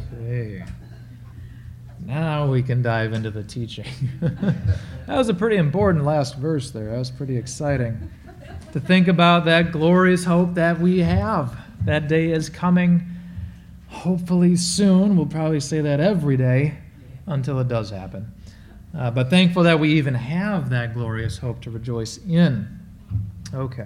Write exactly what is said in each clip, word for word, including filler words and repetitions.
Okay. Now we can dive into the teaching. That was a pretty important last verse there. That was pretty exciting. To think about that glorious hope that we have. That day is coming, hopefully soon. We'll probably say that every day until it does happen. Uh, but thankful that we even have that glorious hope to rejoice in. Okay.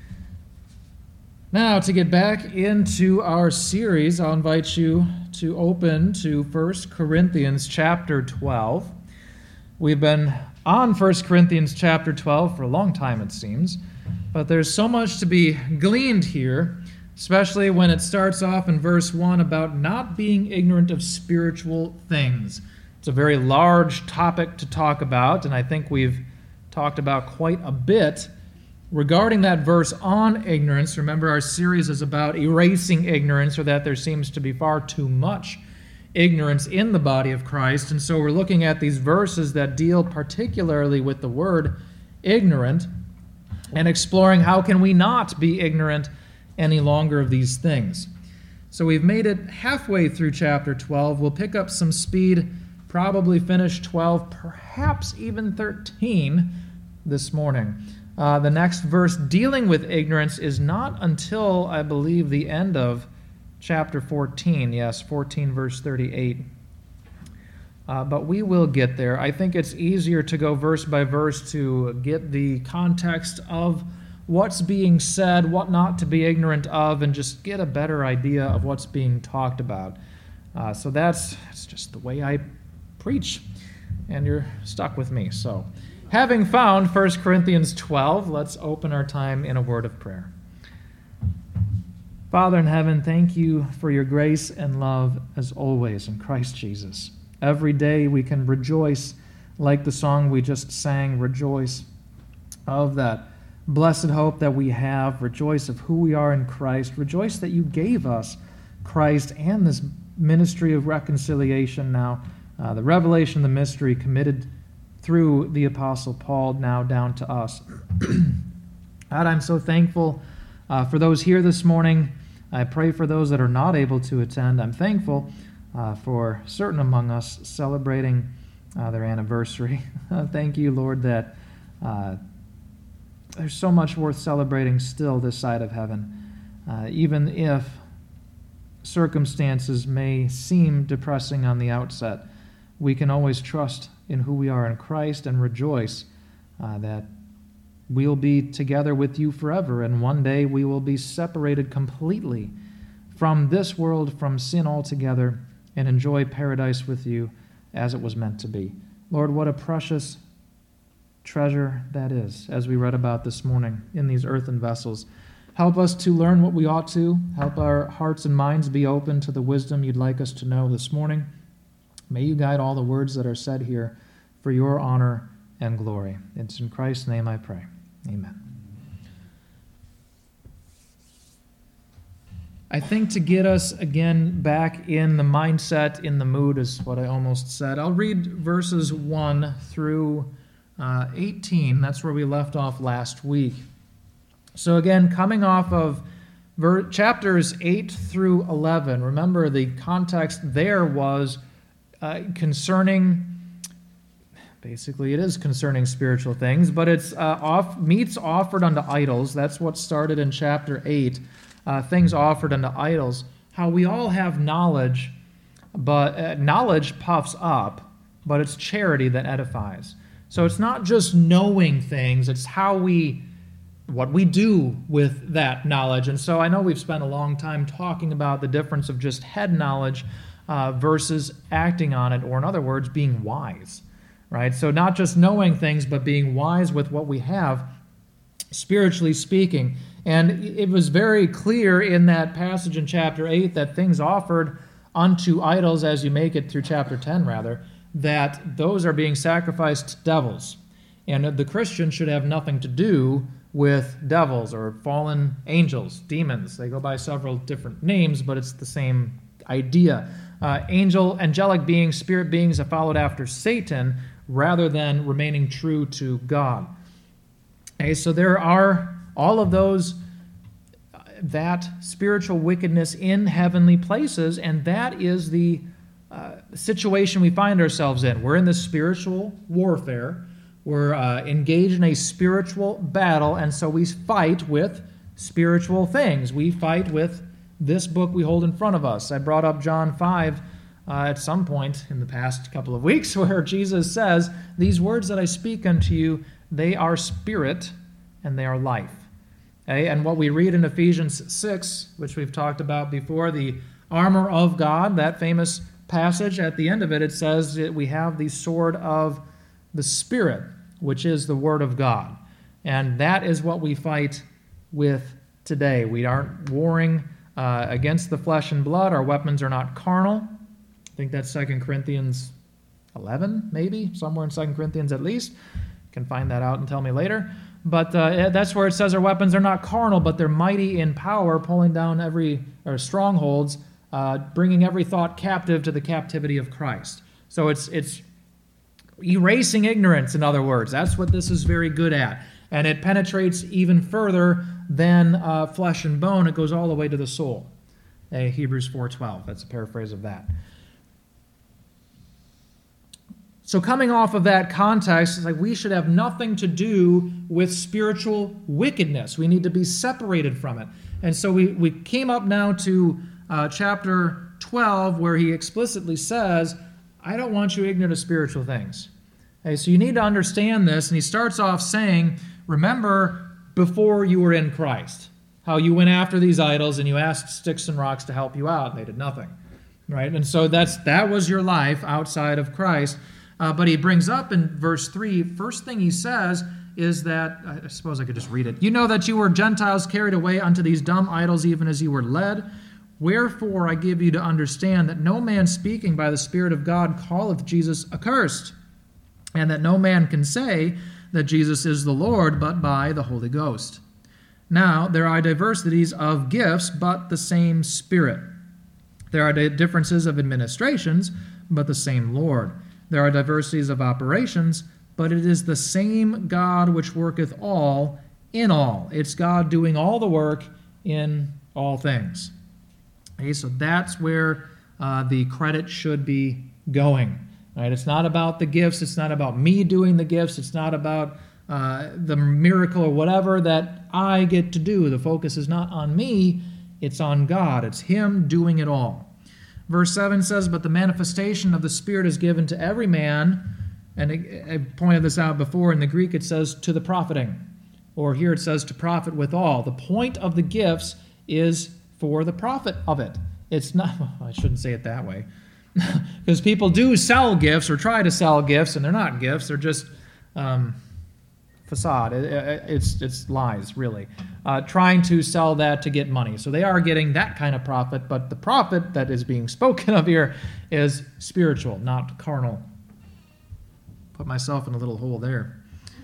Now, to get back into our series, I'll invite you to open to First Corinthians chapter twelve. We've been on First Corinthians chapter twelve for a long time, it seems, but there's so much to be gleaned here, especially when it starts off in verse one about not being ignorant of spiritual things. It's a very large topic to talk about, and I think we've talked about quite a bit regarding that verse on ignorance. Remember, our series is about erasing ignorance, or that there seems to be far too much ignorance in the body of Christ. And so we're looking at these verses that deal particularly with the word ignorant and exploring how can we not be ignorant any longer of these things. So we've made it halfway through chapter twelve. We'll pick up some speed, probably finish twelve, perhaps even thirteen this morning. Uh, the next verse dealing with ignorance is not until, I believe, the end of chapter fourteen. Yes, fourteen, verse thirty-eight. Uh, but we will get there. I think it's easier to go verse by verse to get the context of what's being said, what not to be ignorant of, and just get a better idea of what's being talked about. Uh, so that's, that's just the way I preach, and you're stuck with me. So, having found First Corinthians twelve, let's open our time in a word of prayer. Father in heaven, thank you for your grace and love as always in Christ Jesus. Every day we can rejoice, like the song we just sang, rejoice of that blessed hope that we have, rejoice of who we are in Christ, rejoice that you gave us Christ and this ministry of reconciliation now, uh, the revelation of the mystery committed through the Apostle Paul now down to us. God, I'm so thankful uh, for those here this morning. I pray for those that are not able to attend. I'm thankful uh, for certain among us celebrating uh, their anniversary. Thank you, Lord, that uh, there's so much worth celebrating still this side of heaven, uh, even if circumstances may seem depressing on the outset. We can always trust in who we are in Christ and rejoice uh, that we'll be together with you forever, and one day we will be separated completely from this world, from sin altogether, and enjoy paradise with you as it was meant to be. Lord, what a precious treasure that is, as we read about this morning in these earthen vessels. Help us to learn what we ought to. Help our hearts and minds be open to the wisdom you'd like us to know this morning. May you guide all the words that are said here for your honor and glory. It's in Christ's name I pray. Amen. I think to get us again back in the mindset, in the mood is what I almost said. I'll read verses one through uh, eighteen. That's where we left off last week. So again, coming off of ver- chapters eight through eleven, remember the context there was Uh, concerning, basically it is concerning spiritual things, but it's uh, off, meats offered unto idols. That's what started in chapter eight, uh, things offered unto idols. How we all have knowledge, but uh, knowledge puffs up, but it's charity that edifies. So it's not just knowing things, it's how we, what we do with that knowledge. And so I know we've spent a long time talking about the difference of just head knowledge Uh, versus acting on it, or in other words, being wise, right? So not just knowing things, but being wise with what we have, spiritually speaking. And it was very clear in that passage in chapter eight that things offered unto idols, as you make it through chapter ten, rather, that those are being sacrificed to devils. And the Christian should have nothing to do with devils or fallen angels, demons. They go by several different names, but it's the same idea. Uh, angel, angelic beings, spirit beings have followed after Satan rather than remaining true to God. Okay, so there are all of those that spiritual wickedness in heavenly places, and that is the uh, situation we find ourselves in. We're in this spiritual warfare. We're uh, engaged in a spiritual battle, and so we fight with spiritual things. We fight with this book we hold in front of us. I brought up John five uh, at some point in the past couple of weeks, where Jesus says, "These words that I speak unto you, they are spirit and they are life." Okay? And what we read in Ephesians six, which we've talked about before, the armor of God, that famous passage, at the end of it, it says that we have the sword of the Spirit, which is the Word of God. And that is what we fight with today. We aren't warring uh, against the flesh and blood. Our weapons are not carnal. I think that's Second Corinthians eleven, maybe, somewhere in Second Corinthians at least. You can find that out and tell me later. But uh, that's where it says our weapons are not carnal, but they're mighty in power, pulling down every, or strongholds, uh, bringing every thought captive to the captivity of Christ. So it's it's erasing ignorance, in other words. That's what this is very good at. And it penetrates even further than uh, flesh and bone. It goes all the way to the soul. Uh, Hebrews four twelve, that's a paraphrase of that. So coming off of that context, it's like we should have nothing to do with spiritual wickedness. We need to be separated from it. And so we, we came up now to uh, chapter twelve, where he explicitly says, I don't want you ignorant of spiritual things. Okay, so you need to understand this. And he starts off saying, remember before you were in Christ, how you went after these idols and you asked sticks and rocks to help you out, and they did nothing. Right? And so that's that was your life outside of Christ. Uh, but he brings up in verse three, first thing he says is that, I suppose I could just read it. You know that you were Gentiles carried away unto these dumb idols, even as you were led. Wherefore I give you to understand that no man speaking by the Spirit of God calleth Jesus accursed, and that no man can say that Jesus is the Lord but by the Holy Ghost. Now there are diversities of gifts, but the same Spirit. There are differences of administrations, but the same Lord. There are diversities of operations, but it is the same God which worketh all in all. It's God doing all the work in all things. Okay, so that's where uh, the credit should be going. Right? It's not about the gifts. It's not about me doing the gifts. It's not about uh, the miracle or whatever that I get to do. The focus is not on me. It's on God. It's Him doing it all. Verse seven says, but the manifestation of the Spirit is given to every man, and I pointed this out before, in the Greek it says to the profiting, or here it says to profit withal. The point of the gifts is for the profit of it. It's not, well, I shouldn't say it that way, because people do sell gifts or try to sell gifts, and they're not gifts, they're just um, facade. It, it, it's, it's lies, really. Uh, trying to sell that to get money. So they are getting that kind of profit, but the profit that is being spoken of here is spiritual, not carnal. Put myself in a little hole there.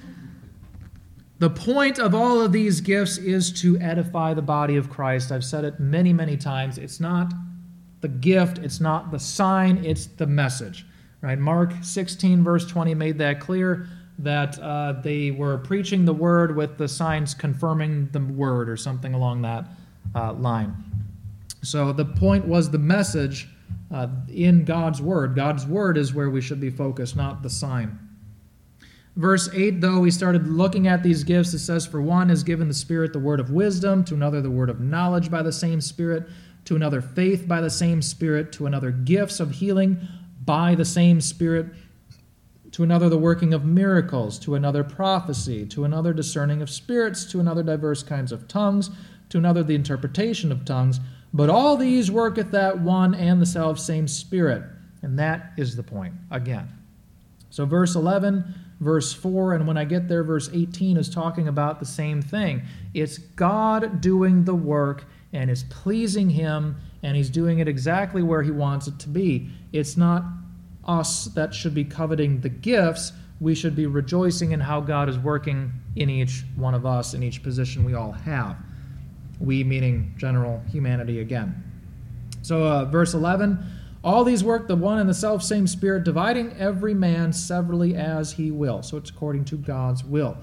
The point of all of these gifts is to edify the body of Christ. I've said it many, many times. It's not the gift, it's not the sign, it's the message. Right? Mark sixteen, verse twenty made that clear, that uh, they were preaching the word with the signs confirming the word, or something along that uh, line. So the point was the message uh, in God's word. God's word is where we should be focused, not the sign. Verse eight, though, we started looking at these gifts. It says, for one is given the Spirit the word of wisdom, to another the word of knowledge by the same Spirit, to another faith by the same Spirit, to another gifts of healing by the same Spirit, to another the working of miracles, to another prophecy, to another discerning of spirits, to another diverse kinds of tongues, to another the interpretation of tongues. But all these worketh that one and the selfsame Spirit. And that is the point, again. So verse eleven, verse four, and when I get there, verse eighteen is talking about the same thing. It's God doing the work, and it's pleasing Him, and He's doing it exactly where He wants it to be. It's not us that should be coveting the gifts. We should be rejoicing in how God is working in each one of us, in each position we all have. We meaning general humanity again. So uh, verse eleven, all these work the one and the self-same Spirit, dividing every man severally as he will. So it's according to God's will.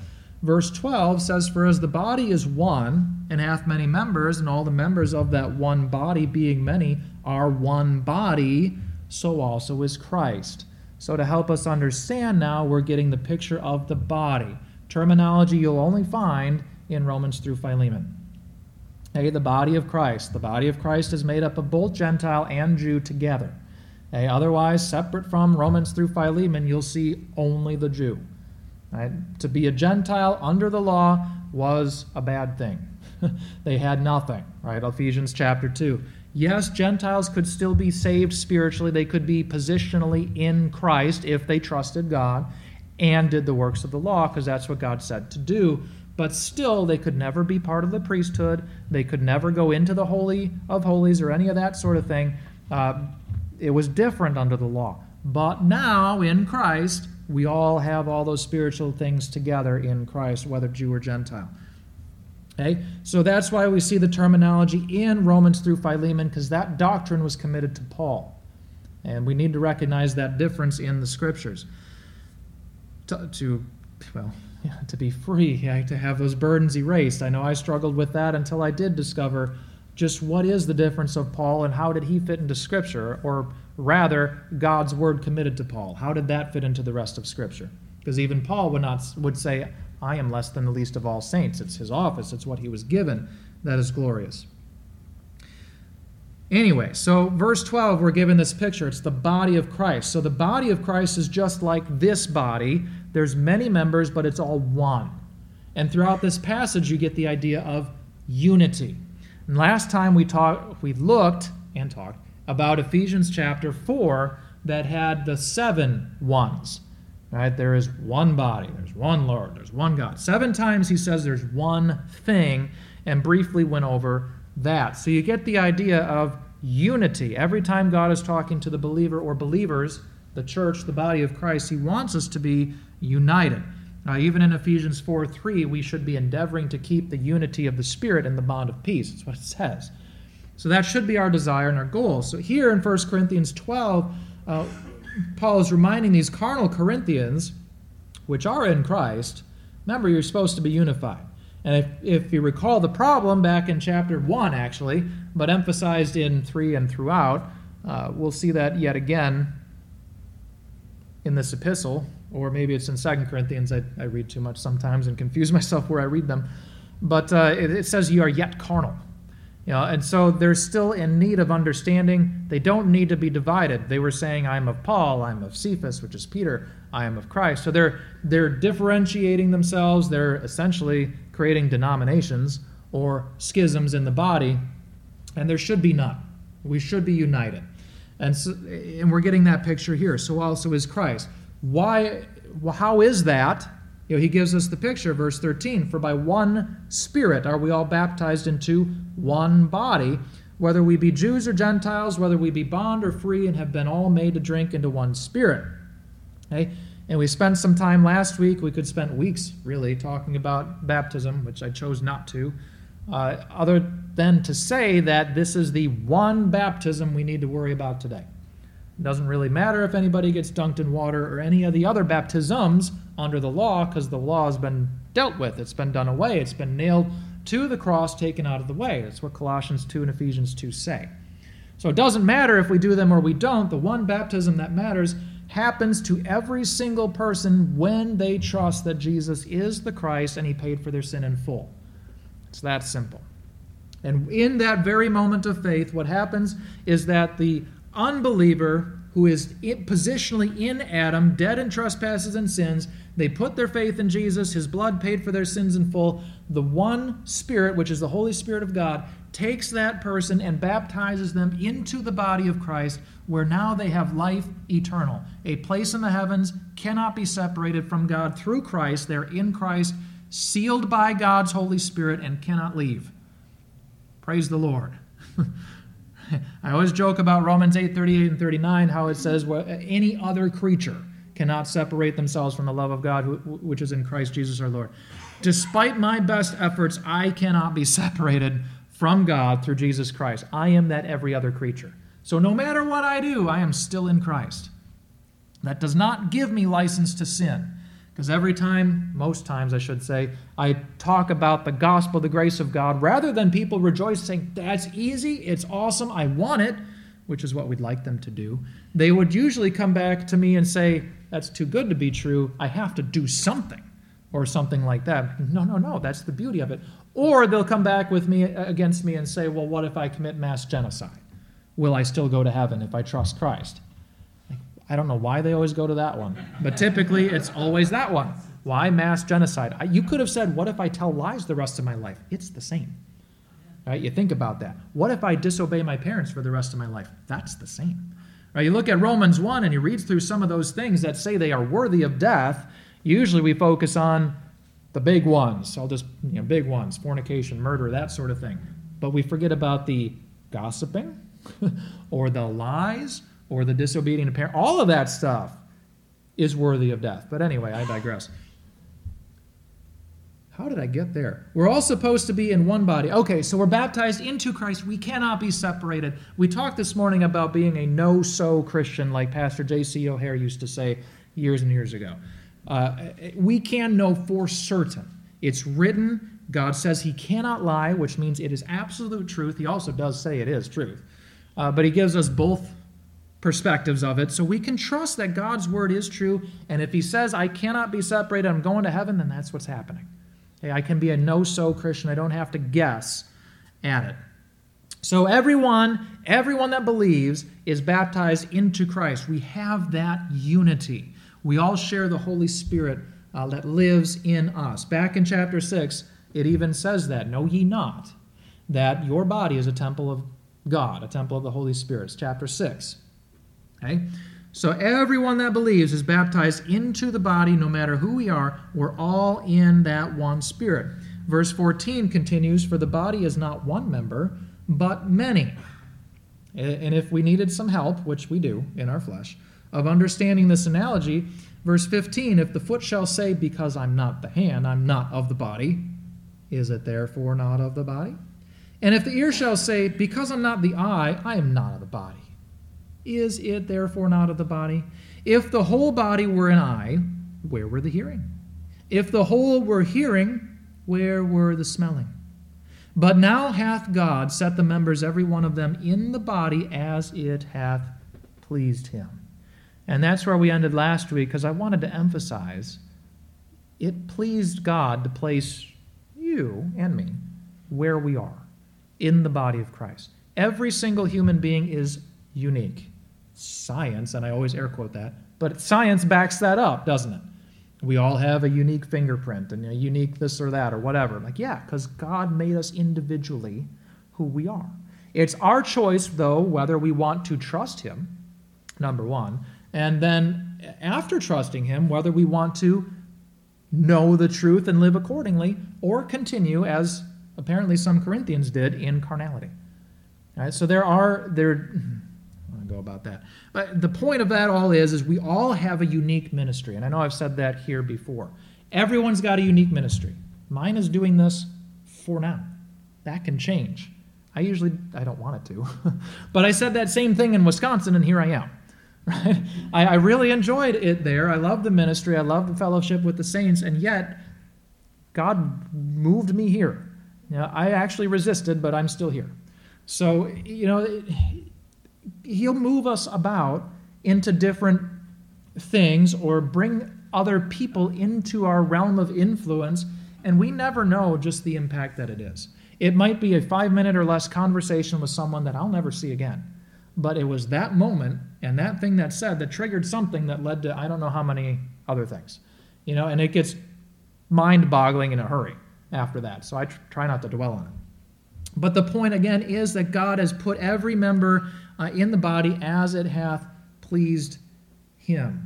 verse twelve says, "For as the body is one, and hath many members, and all the members of that one body, being many, are one body, so also is Christ." So to help us understand now, we're getting the picture of the body. Terminology you'll only find in Romans through Philemon. Okay, the body of Christ. The body of Christ is made up of both Gentile and Jew together. Okay, otherwise, separate from Romans through Philemon, you'll see only the Jew. Right? To be a Gentile under the law was a bad thing. They had nothing. Right? Ephesians chapter two. Yes, Gentiles could still be saved spiritually. They could be positionally in Christ if they trusted God and did the works of the law, because that's what God said to do. But still, they could never be part of the priesthood. They could never go into the Holy of Holies or any of that sort of thing. Uh, it was different under the law. But now, in Christ, we all have all those spiritual things together in Christ, whether Jew or Gentile. Okay? So that's why we see the terminology in Romans through Philemon, because that doctrine was committed to Paul. And we need to recognize that difference in the Scriptures. To, to well, yeah, to be free, yeah, to have those burdens erased. I know I struggled with that until I did discover just what is the difference of Paul and how did he fit into Scripture, or rather, God's Word committed to Paul. How did that fit into the rest of Scripture? Because even Paul would not would say, "I am less than the least of all saints." It's his office. It's what he was given that is glorious. Anyway, so verse twelve, we're given this picture. It's the body of Christ. So the body of Christ is just like this body. There's many members, but it's all one. And throughout this passage, you get the idea of unity. And last time we talked, we looked and talked about Ephesians chapter four that had the seven ones. Right? There is one body, there's one Lord, there's one God. Seven times he says there's one thing, and briefly went over that. So you get the idea of unity. Every time God is talking to the believer or believers, the church, the body of Christ, he wants us to be united. Now, even in Ephesians four three, we should be endeavoring to keep the unity of the Spirit in the bond of peace. That's what it says. So that should be our desire and our goal. So here in First Corinthians twelve, uh, Paul is reminding these carnal Corinthians, which are in Christ, remember, you're supposed to be unified. And if, if you recall the problem back in chapter one, actually, but emphasized in three and throughout, uh, we'll see that yet again in this epistle, or maybe it's in Second Corinthians. I, I read too much sometimes and confuse myself where I read them. But uh, it, it says you are yet carnal. You know, and so they're still in need of understanding. They don't need to be divided. They were saying, "I am of Paul, I am of Cephas," which is Peter, "I am of Christ." So they're they're differentiating themselves. They're essentially creating denominations or schisms in the body, and there should be none. We should be united. And so, and we're getting that picture here. So also is Christ. Why? Well, how is that? You know, he gives us the picture, verse thirteen. "For by one Spirit are we all baptized into one body, whether we be Jews or Gentiles, whether we be bond or free, and have been all made to drink into one Spirit." Okay? And we spent some time last week. We could spend weeks, really, talking about baptism, which I chose not to, uh, other than to say that this is the one baptism we need to worry about today. It doesn't really matter if anybody gets dunked in water or any of the other baptisms under the law, because the law has been dealt with. It's been done away. It's been nailed to the cross, taken out of the way. That's what Colossians two and Ephesians two say. So it doesn't matter if we do them or we don't. The one baptism that matters happens to every single person when they trust that Jesus is the Christ and he paid for their sin in full. It's that simple. And in that very moment of faith, what happens is that the unbeliever who is positionally in Adam, dead in trespasses and sins, they put their faith in Jesus, his blood paid for their sins in full. The one Spirit, which is the Holy Spirit of God, takes that person and baptizes them into the body of Christ, where now they have life eternal. A place in the heavens, cannot be separated from God through Christ. They're in Christ, sealed by God's Holy Spirit, and cannot leave. Praise the Lord. I always joke about Romans eight thirty-eight and thirty-nine, how it says, well, any other creature cannot separate themselves from the love of God, which is in Christ Jesus our Lord. Despite my best efforts, I cannot be separated from God through Jesus Christ. I am that every other creature. So no matter what I do, I am still in Christ. That does not give me license to sin, Because every time, most times I should say, I talk about the gospel, the grace of God, rather than people rejoice saying, that's easy, it's awesome, I want it, which is what we'd like them to do, they would usually come back to me and say, that's too good to be true, I have to do something, or something like that. No, no, no, that's the beauty of it. Or they'll come back with me against me and say, well, what if I commit mass genocide? Will I still go to heaven if I trust Christ? I don't know why they always go to that one, but typically it's always that one. Why mass genocide? I, you could have said, what if I tell lies the rest of my life? It's the same. Right? You think about that. What if I disobey my parents for the rest of my life? That's the same. Right? You look at Romans one and you read through some of those things that say they are worthy of death. Usually we focus on the big ones. I'll just, you know, big ones, fornication, murder, that sort of thing. But we forget about the gossiping or the lies or the disobedient parent. All of that stuff is worthy of death. But anyway, I digress. How did I get there? We're all supposed to be in one body. Okay, so we're baptized into Christ. We cannot be separated. We talked this morning about being a no-so Christian, like Pastor J C O'Hare used to say years and years ago. Uh, we can know for certain. It's written. God says he cannot lie, which means it is absolute truth. He also does say it is truth. Uh, but he gives us both perspectives of it, so we can trust that God's word is true, and if he says, I cannot be separated, I'm going to heaven, then that's what's happening. Okay, I can be a no-so Christian. I don't have to guess at it. So everyone, everyone that believes is baptized into Christ. We have that unity. We all share the Holy Spirit uh, that lives in us. Back in chapter six, it even says that, know ye not that your body is a temple of God, a temple of the Holy Spirit. It's chapter six. Okay? So everyone that believes is baptized into the body, no matter who we are. We're all in that one Spirit. Verse fourteen continues, for the body is not one member, but many. And if we needed some help, which we do in our flesh, of understanding this analogy, verse fifteen, if the foot shall say, because I'm not the hand, I'm not of the body, is it therefore not of the body? And if the ear shall say, because I'm not the eye, I am not of the body, is it therefore not of the body? If the whole body were an eye, where were the hearing? If the whole were hearing, where were the smelling? But now hath God set the members, every one of them, in the body as it hath pleased him. And that's where we ended last week, because I wanted to emphasize it pleased God to place you and me where we are, in the body of Christ. Every single human being is unique. Science, and I always air quote that, but science backs that up, doesn't it? We all have a unique fingerprint and a unique this or that or whatever. Like, yeah, because God made us individually who we are. It's our choice, though, whether we want to trust him, number one, and then after trusting him, whether we want to know the truth and live accordingly, or continue, as apparently some Corinthians did, in carnality. All right, so there are... there. Go about that. But the point of that all is, is we all have a unique ministry. And I know I've said that here before. Everyone's got a unique ministry. Mine is doing this for now. That can change. I usually, I don't want it to. But I said that same thing in Wisconsin, and here I am. Right? I, I really enjoyed it there. I love the ministry. I love the fellowship with the saints. And yet, God moved me here. You know, I actually resisted, but I'm still here. So, you know... It, He'll move us about into different things or bring other people into our realm of influence, and we never know just the impact that it is. It might be a five-minute or less conversation with someone that I'll never see again, but it was that moment and that thing that said that triggered something that led to I don't know how many other things. You know, and it gets mind-boggling in a hurry after that, so I tr- try not to dwell on it. But the point, again, is that God has put every member uh, in the body as it hath pleased him.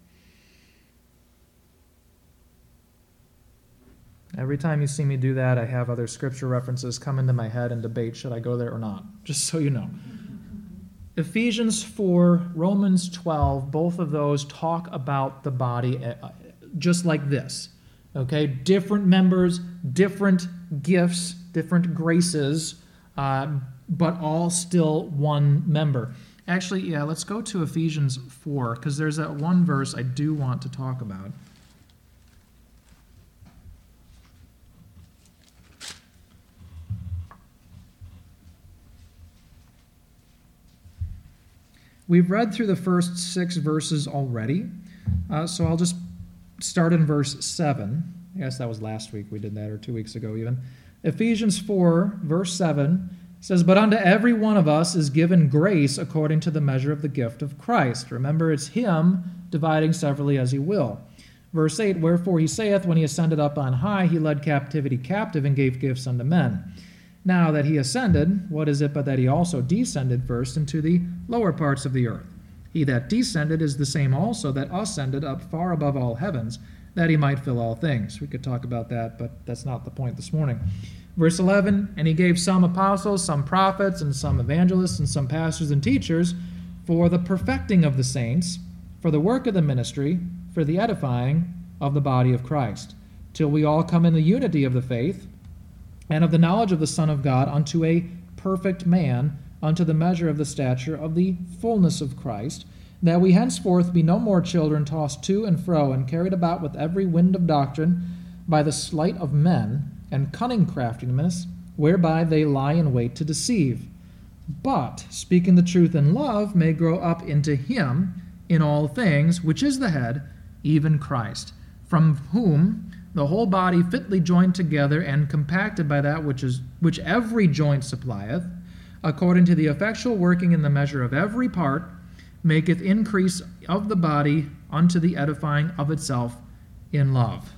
Every time you see me do that, I have other scripture references come into my head and debate, should I go there or not? Just so you know. Ephesians four, Romans twelve, both of those talk about the body just like this. Okay, different members, different gifts, different graces, uh, but all still one member. Actually, yeah, let's go to Ephesians four, because there's that one verse I do want to talk about. We've read through the first six verses already, uh, so I'll just start in verse seven. I guess that was last week we did that, or two weeks ago even. Ephesians four, verse seven says, "But unto every one of us is given grace according to the measure of the gift of Christ." Remember, it's him dividing severally as he will. Verse eight, "Wherefore he saith, when he ascended up on high, he led captivity captive and gave gifts unto men. Now that he ascended, what is it but that he also descended first into the lower parts of the earth? He that descended is the same also that ascended up far above all heavens, that he might fill all things." We could talk about that, but that's not the point this morning. Verse eleven, "And he gave some apostles, some prophets, and some evangelists, and some pastors and teachers, for the perfecting of the saints, for the work of the ministry, for the edifying of the body of Christ, till we all come in the unity of the faith, and of the knowledge of the Son of God, unto a perfect man, unto the measure of the stature of the fullness of Christ, that we henceforth be no more children tossed to and fro, and carried about with every wind of doctrine, by the sleight of men, and cunning craftiness, whereby they lie in wait to deceive. But, speaking the truth in love, may grow up into him in all things, which is the head, even Christ, from whom the whole body fitly joined together and compacted by that which is which every joint supplieth, according to the effectual working in the measure of every part, maketh increase of the body unto the edifying of itself in love."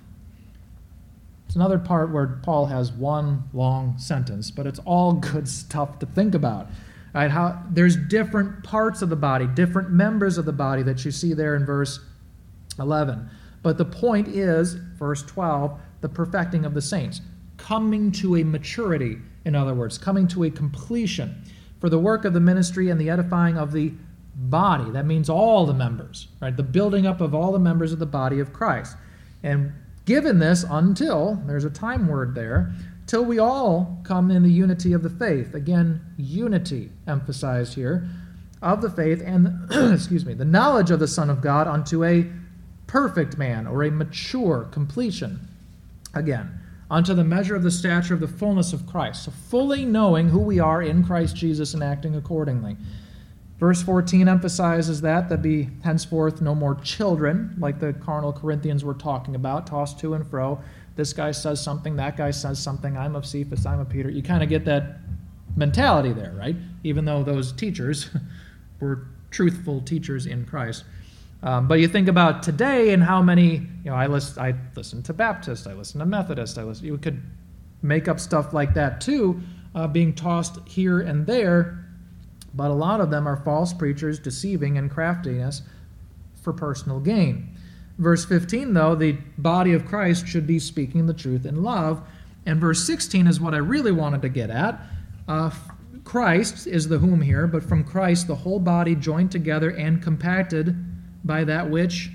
It's another part where Paul has one long sentence, but it's all good stuff to think about. Right? How there's different parts of the body, different members of the body that you see there in verse eleven. But the point is, verse twelve, the perfecting of the saints, coming to a maturity, in other words, coming to a completion for the work of the ministry and the edifying of the body. That means all the members, right? The building up of all the members of the body of Christ. And given this until, there's a time word there, till we all come in the unity of the faith. Again, unity emphasized here, of the faith and, excuse me, the knowledge of the Son of God unto a perfect man, or a mature completion. Again, unto the measure of the stature of the fullness of Christ. So fully knowing who we are in Christ Jesus and acting accordingly. Verse fourteen emphasizes that, that be henceforth no more children, like the carnal Corinthians were talking about, tossed to and fro. This guy says something, that guy says something, I'm of Cephas, I'm of Peter. You kind of get that mentality there, right? Even though those teachers were truthful teachers in Christ. Um, but you think about today and how many, you know, I listen, I listen to Baptist, I listen to Methodist, I listen, you could make up stuff like that too, uh, being tossed here and there. But a lot of them are false preachers, deceiving and craftiness for personal gain. Verse fifteen, though, the body of Christ should be speaking the truth in love. And verse sixteen is what I really wanted to get at. Uh, Christ is the whom here, but from Christ the whole body joined together and compacted by that which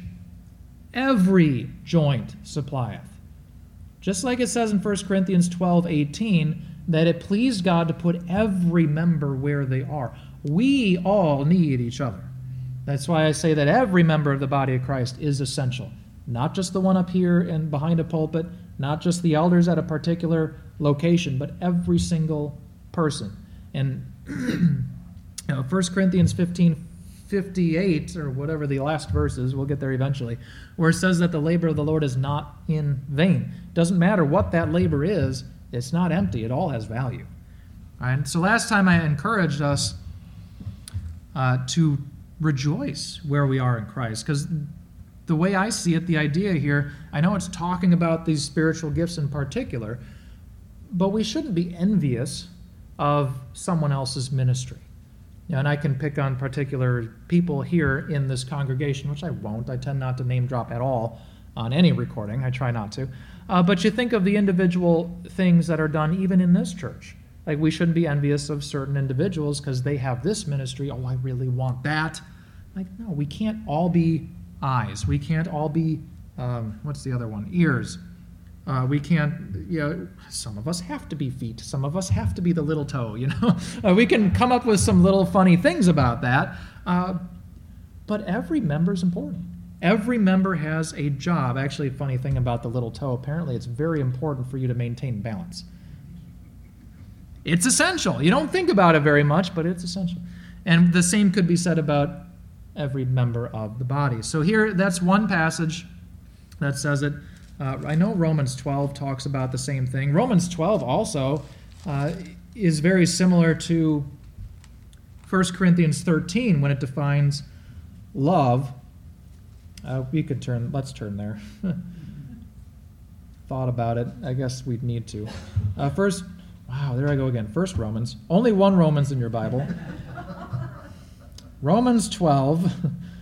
every joint supplieth. Just like it says in First Corinthians twelve eighteen, that it pleased God to put every member where they are. We all need each other. That's why I say that every member of the body of Christ is essential. Not just the one up here and behind a pulpit, not just the elders at a particular location, but every single person. And you know, First Corinthians fifteen fifty-eight, or whatever the last verse is, we'll get there eventually, where it says that the labor of the Lord is not in vain. Doesn't matter what that labor is, it's not empty. It all has value. All right, so last time I encouraged us uh, to rejoice where we are in Christ, because the way I see it, the idea here, I know it's talking about these spiritual gifts in particular, but we shouldn't be envious of someone else's ministry. You know, and I can pick on particular people here in this congregation, which I won't. I tend not to name drop at all on any recording. I try not to. Uh, but you think of the individual things that are done even in this church. Like, we shouldn't be envious of certain individuals because they have this ministry. Oh, I really want that. Like, no, we can't all be eyes. We can't all be, um, what's the other one? Ears. Uh, we can't, you know, some of us have to be feet. Some of us have to be the little toe, you know. uh, we can come up with some little funny things about that. Uh, but every member is important. Every member has a job. Actually, a funny thing about the little toe, apparently it's very important for you to maintain balance. It's essential. You don't think about it very much, but it's essential. And the same could be said about every member of the body. So here, that's one passage that says it. Uh, I know Romans twelve talks about the same thing. Romans twelve also uh, is very similar to First Corinthians thirteen when it defines love. Uh, we could turn, let's turn there. Thought about it. I guess we'd need to. Uh, first, wow, there I go again. First Romans. Only one Romans in your Bible. Romans twelve,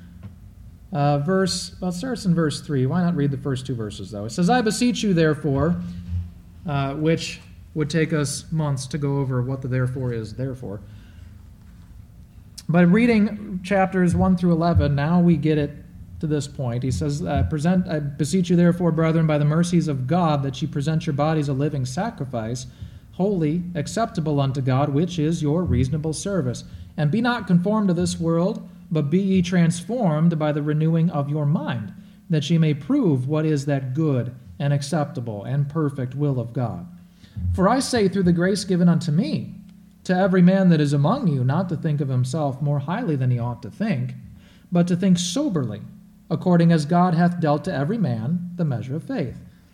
uh, verse, well, it starts in verse three. Why not read the first two verses, though? It says, I beseech you, therefore, uh, which would take us months to go over what the therefore is, therefore. But reading chapters one through eleven, now we get it to this point. He says, uh, present, I beseech you, therefore, brethren, by the mercies of God, that ye present your bodies a living sacrifice, holy, acceptable unto God, which is your reasonable service. And be not conformed to this world, but be ye transformed by the renewing of your mind, that ye may prove what is that good and acceptable and perfect will of God. For I say, through the grace given unto me, to every man that is among you, not to think of himself more highly than he ought to think, but to think soberly, according as God hath dealt to every man the measure of faith.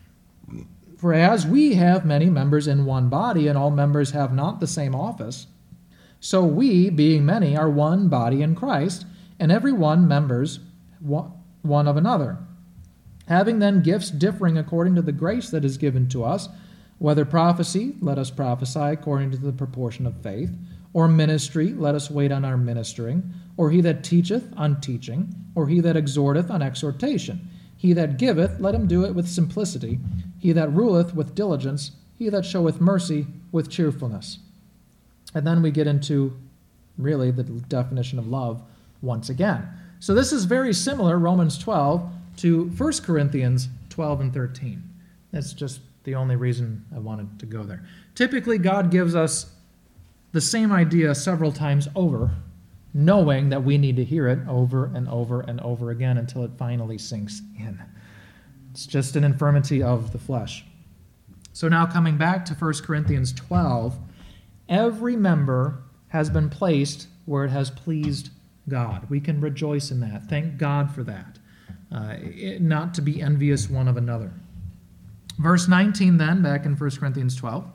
For as we have many members in one body, and all members have not the same office, so we, being many, are one body in Christ, and every one members one of another. Having then gifts differing according to the grace that is given to us, whether prophecy, let us prophesy according to the proportion of faith, or ministry, let us wait on our ministering, or he that teacheth, on teaching, or he that exhorteth, on exhortation. He that giveth, let him do it with simplicity. He that ruleth, with diligence. He that showeth mercy, with cheerfulness. And then we get into, really, the definition of love once again. So this is very similar, Romans twelve, to First Corinthians twelve and thirteen. That's just the only reason I wanted to go there. Typically, God gives us the same idea several times over, knowing that we need to hear it over and over and over again until it finally sinks in. It's just an infirmity of the flesh. So now coming back to First Corinthians twelve, every member has been placed where it has pleased God. We can rejoice in that. Thank God for that. Uh, it, not to be envious one of another. Verse nineteen then, back in First Corinthians twelve,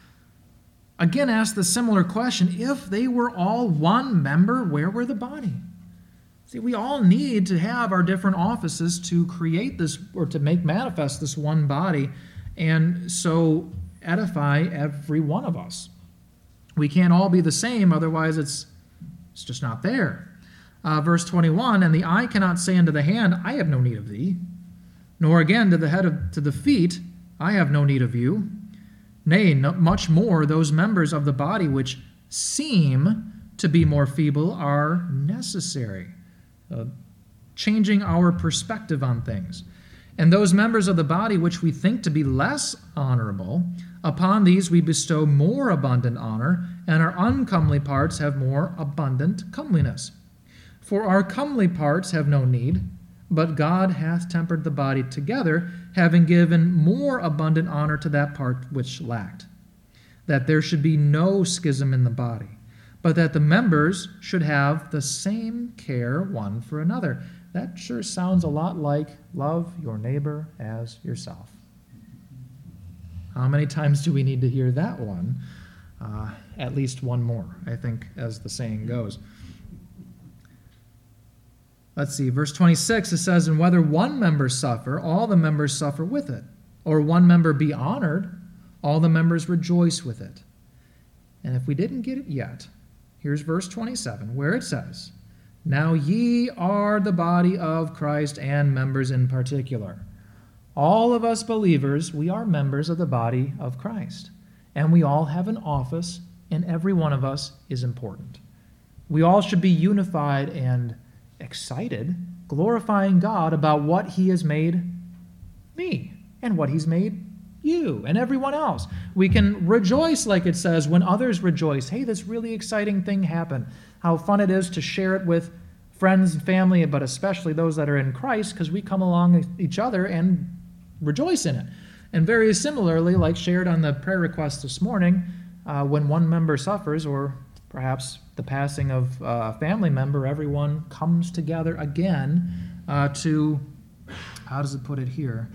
again asks the similar question. If they were all one member, where were the body? See, we all need to have our different offices to create this, or to make manifest this one body, and so edify every one of us. We can't all be the same, otherwise it's, it's just not there. Uh, verse twenty-one, and the eye cannot say unto the hand, I have no need of thee, nor again to the head of, to the feet, I have no need of you. Nay, no, much more those members of the body which seem to be more feeble are necessary. Uh, changing our perspective on things. And those members of the body which we think to be less honorable, upon these we bestow more abundant honor, and our uncomely parts have more abundant comeliness. For our comely parts have no need, but God hath tempered the body together, having given more abundant honor to that part which lacked, that there should be no schism in the body, but that the members should have the same care one for another. That sure sounds a lot like love your neighbor as yourself. How many times do we need to hear that one? Uh, at least one more, I think, as the saying goes. Let's see, verse twenty-six, it says, and whether one member suffer, all the members suffer with it. Or one member be honored, all the members rejoice with it. And if we didn't get it yet, here's verse twenty-seven, where it says, now ye are the body of Christ, and members in particular. All of us believers, we are members of the body of Christ. And we all have an office, and every one of us is important. We all should be unified and excited, glorifying God about what he has made me and what he's made you and everyone else. We can rejoice, like it says, when others rejoice. Hey, this really exciting thing happened. How fun it is to share it with friends and family, but especially those that are in Christ, because we come along with each other and rejoice in it. And very similarly, like shared on the prayer request this morning, uh, when one member suffers, or perhaps the passing of uh, a family member, everyone comes together again uh, to, how does it put it here?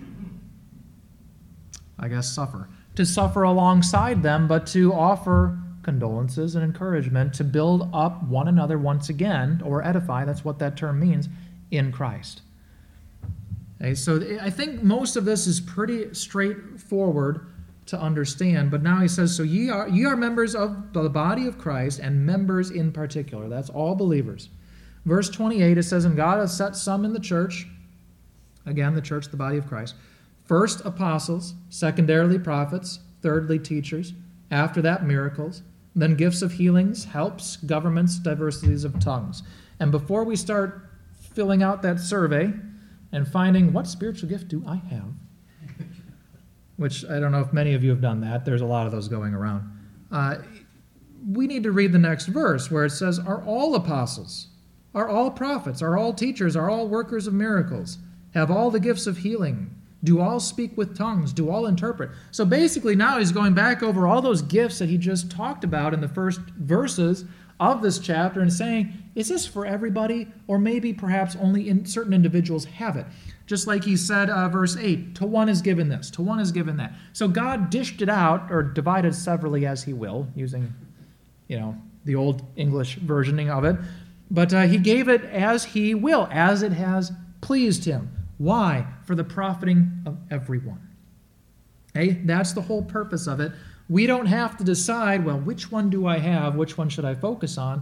I guess suffer. To suffer alongside them, but to offer condolences and encouragement to build up one another once again, or edify, that's what that term means, in Christ. Okay, so I think most of this is pretty straightforward to understand, but now he says, so ye are, ye are members of the body of Christ, and members in particular. That's all believers. Verse twenty-eight, it says, and God has set some in the church, again, the church, the body of Christ, first apostles, secondarily prophets, thirdly teachers, after that miracles, then gifts of healings, helps, governments, diversities of tongues. And before we start filling out that survey and finding what spiritual gift do I have, which I don't know if many of you have done that. There's a lot of those going around. Uh, we need to read the next verse where it says, are all apostles, are all prophets, are all teachers, are all workers of miracles, have all the gifts of healing, do all speak with tongues, do all interpret. So basically now he's going back over all those gifts that he just talked about in the first verses of this chapter and saying, is this for everybody? Or maybe perhaps only in certain individuals have it. Just like he said, uh, verse eight, to one is given this, to one is given that. So God dished it out, or divided severally as he will, using, you know, the old English versioning of it. But uh, he gave it as he will, as it has pleased him. Why? For the profiting of everyone. Okay? That's the whole purpose of it. We don't have to decide, well, which one do I have? Which one should I focus on?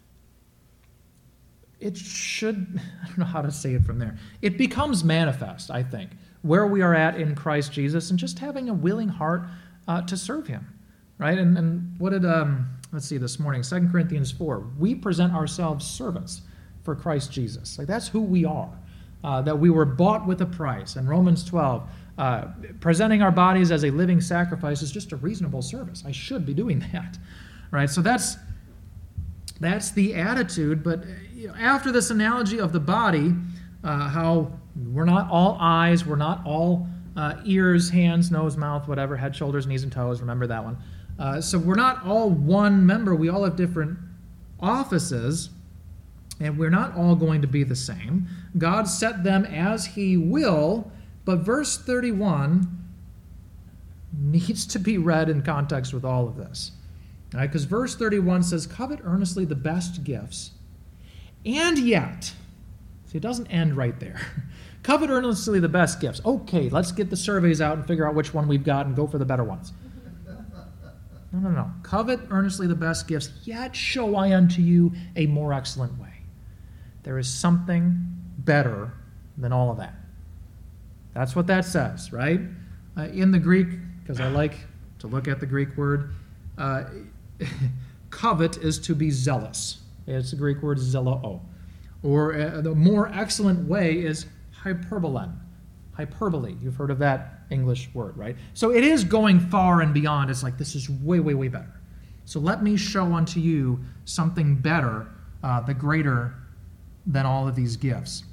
It should, I don't know how to say it from there. It becomes manifest, I think, where we are at in Christ Jesus and just having a willing heart uh, to serve him, right? And, and what did, um, let's see, this morning, Second Corinthians four, we present ourselves servants for Christ Jesus. Like, that's who we are, uh, that we were bought with a price. And Romans twelve, uh, presenting our bodies as a living sacrifice is just a reasonable service. I should be doing that, right? So that's, that's the attitude, but after this analogy of the body, uh, how we're not all eyes, we're not all uh, ears, hands, nose, mouth, whatever, head, shoulders, knees, and toes, remember that one. Uh, so we're not all one member, we all have different offices, and we're not all going to be the same. God set them as he will, but verse thirty-one needs to be read in context with all of this. Because right? Verse thirty-one says, covet earnestly the best gifts, and yet, see, it doesn't end right there. Covet earnestly the best gifts. Okay, let's get the surveys out and figure out which one we've got and go for the better ones. No, no, no. Covet earnestly the best gifts, yet show I unto you a more excellent way. There is something better than all of that. That's what that says, right? Uh, in the Greek, because I like to look at the Greek word, uh, covet is to be zealous. It's the Greek word zeloo. Or uh, the more excellent way is hyperbolen. Hyperbole. You've heard of that English word, right? So it is going far and beyond. It's like, this is way, way, way better. So let me show unto you something better, uh, the greater than all of these gifts.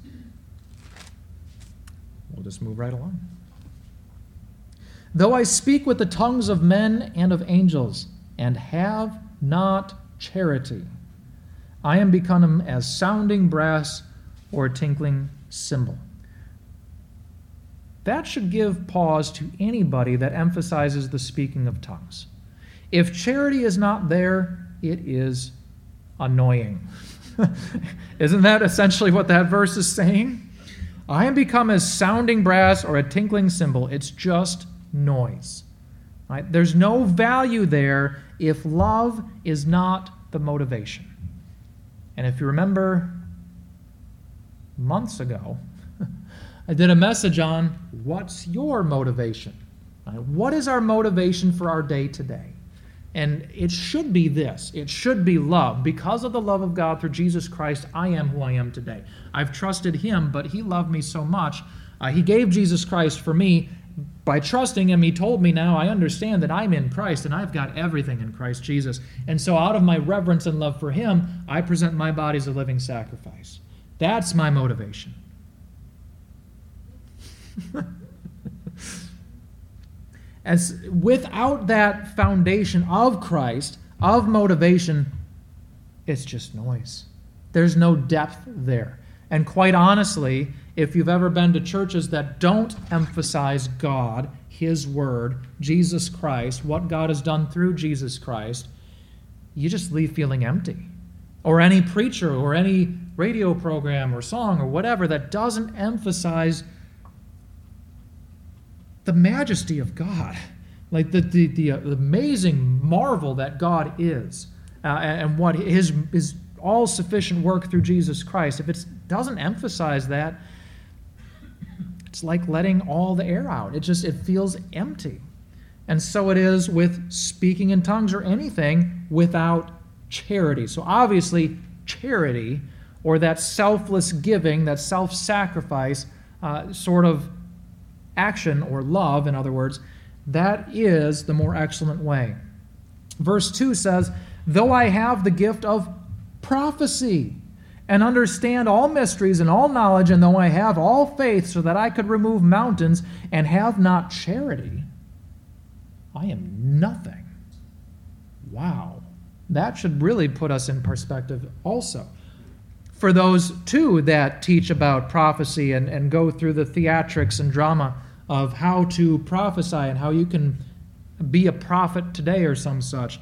We'll just move right along. Though I speak with the tongues of men and of angels, and have not charity, I am become as sounding brass or a tinkling cymbal. That should give pause to anybody that emphasizes the speaking of tongues. If charity is not there, it is annoying. Isn't that essentially what that verse is saying? I am become as sounding brass or a tinkling cymbal. It's just noise. Right? There's no value there if love is not the motivation. And if you remember months ago, I did a message on what's your motivation? Right? What is our motivation for our day today? And it should be this. It should be love. Because of the love of God through Jesus Christ, I am who I am today. I've trusted him, but he loved me so much. Uh, he gave Jesus Christ for me. By trusting him, he told me now I understand that I'm in Christ and I've got everything in Christ Jesus. And so out of my reverence and love for him, I present my body as a living sacrifice. That's my motivation. As without that foundation of Christ, of motivation, it's just noise. There's no depth there. And quite honestly, if you've ever been to churches that don't emphasize God, His Word, Jesus Christ, what God has done through Jesus Christ, you just leave feeling empty. Or any preacher or any radio program or song or whatever that doesn't emphasize the majesty of God, like the, the, the, uh, the amazing marvel that God is, uh, and what His, His all-sufficient work through Jesus Christ. If it doesn't emphasize that, it's like letting all the air out. It just, it feels empty. And so it is with speaking in tongues or anything without charity. So obviously, charity, or that selfless giving, that self-sacrifice uh, sort of action, or love, in other words, that is the more excellent way. Verse two says, though I have the gift of prophecy and understand all mysteries and all knowledge, and though I have all faith so that I could remove mountains and have not charity, I am nothing. Wow. That should really put us in perspective also. For those, too, that teach about prophecy and, and go through the theatrics and drama of how to prophesy and how you can be a prophet today or some such,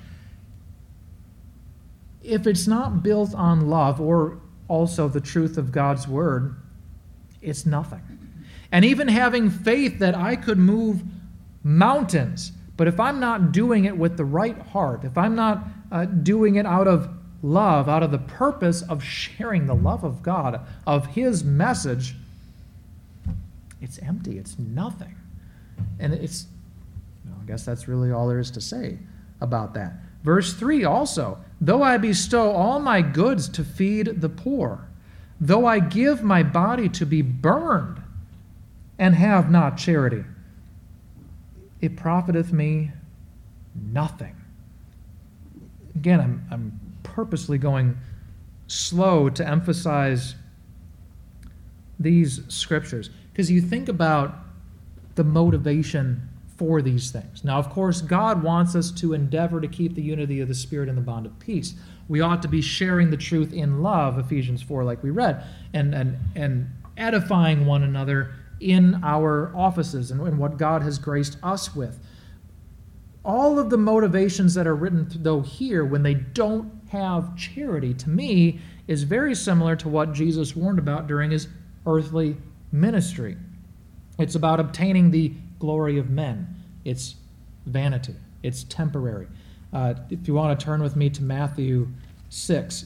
if it's not built on love or also the truth of God's Word, it's nothing. And even having faith that I could move mountains, but if I'm not doing it with the right heart, if I'm not uh, doing it out of love, out of the purpose of sharing the love of God, of His message, it's empty. It's nothing. And it's, well, I guess that's really all there is to say about that. Verse three also, though I bestow all my goods to feed the poor, though I give my body to be burned and have not charity, it profiteth me nothing. Again, I'm, I'm purposely going slow to emphasize these scriptures, because you think about the motivation for these things. Now, of course, God wants us to endeavor to keep the unity of the Spirit and the bond of peace. We ought to be sharing the truth in love, Ephesians four, like we read, and, and, and edifying one another in our offices and in what God has graced us with. All of the motivations that are written, though, here, when they don't have charity, to me, is very similar to what Jesus warned about during His earthly ministry. It's about obtaining the glory of men. It's vanity. It's temporary. Uh, if you want to turn with me to Matthew six.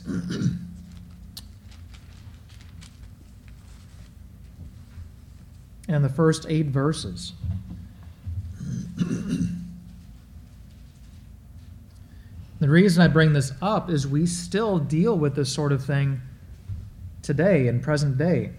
And the first eight verses. The reason I bring this up is we still deal with this sort of thing today, in present day.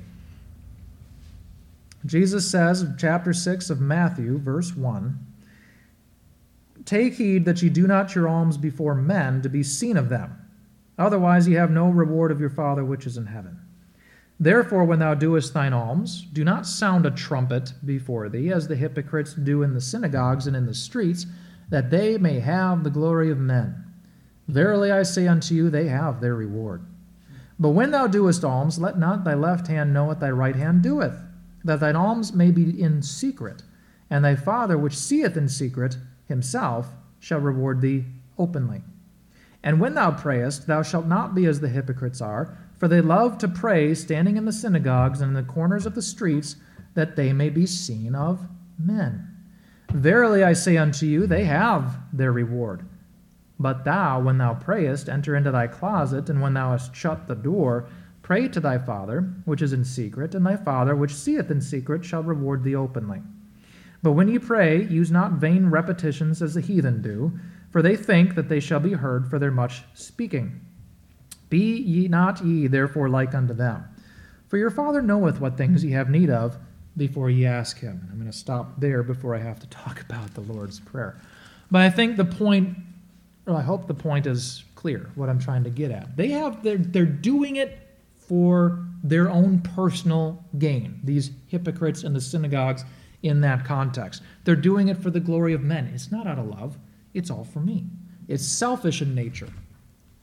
Jesus says, chapter six of Matthew, verse one, take heed that ye do not your alms before men to be seen of them. Otherwise ye have no reward of your Father which is in heaven. Therefore, when thou doest thine alms, do not sound a trumpet before thee, as the hypocrites do in the synagogues and in the streets, that they may have the glory of men. Verily I say unto you, they have their reward. But when thou doest alms, let not thy left hand know what thy right hand doeth, that thine alms may be in secret, and thy Father which seeth in secret himself shall reward thee openly. And when thou prayest, thou shalt not be as the hypocrites are, for they love to pray standing in the synagogues and in the corners of the streets, that they may be seen of men. Verily I say unto you, they have their reward. But thou, when thou prayest, enter into thy closet, and when thou hast shut the door, pray to thy Father, which is in secret, and thy Father, which seeth in secret, shall reward thee openly. But when ye pray, use not vain repetitions as the heathen do, for they think that they shall be heard for their much speaking. Be ye not ye therefore like unto them. For your Father knoweth what things ye have need of before ye ask him. I'm going to stop there before I have to talk about the Lord's Prayer. But I think the point, or I hope the point is clear, what I'm trying to get at. They have, they're, they're doing it for their own personal gain, these hypocrites in the synagogues in that context. They're doing it for the glory of men. It's not out of love. It's all for me. It's selfish in nature.